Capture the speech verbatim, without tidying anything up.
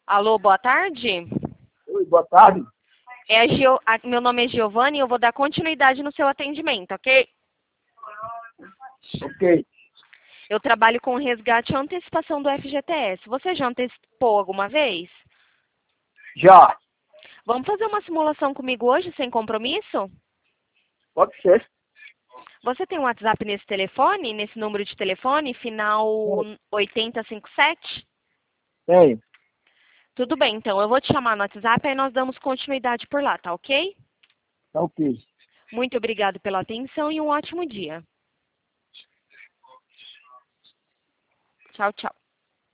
Alô, boa tarde. Oi, boa tarde. É a Gio... a- Meu nome é Giovanni e eu vou dar continuidade no seu atendimento, ok? Ok. Eu trabalho com resgate e antecipação do F G T S. Você já antecipou alguma vez? Já. Vamos fazer uma simulação comigo hoje, sem compromisso? Pode ser. Você tem um WhatsApp nesse telefone, nesse número de telefone, final oitenta cinquenta e sete? Tenho. Tudo bem, então. Eu vou te chamar no WhatsApp e nós damos continuidade por lá, tá ok? Tá ok. Muito obrigado pela atenção e um ótimo dia. Tchau, tchau.